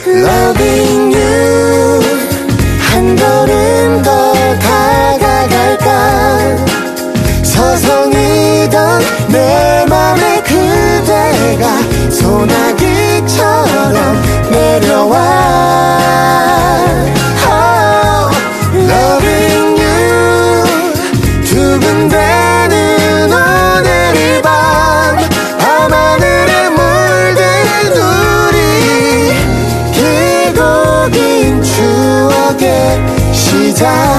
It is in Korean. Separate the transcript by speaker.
Speaker 1: Loving you 한 걸음 더 다가갈까 서성이던 내 맘에 그대가 소나기처럼 내려와 Loving you 두근대는 오늘 밤 밤하늘에 물든 우리 길고 긴 추억의 시작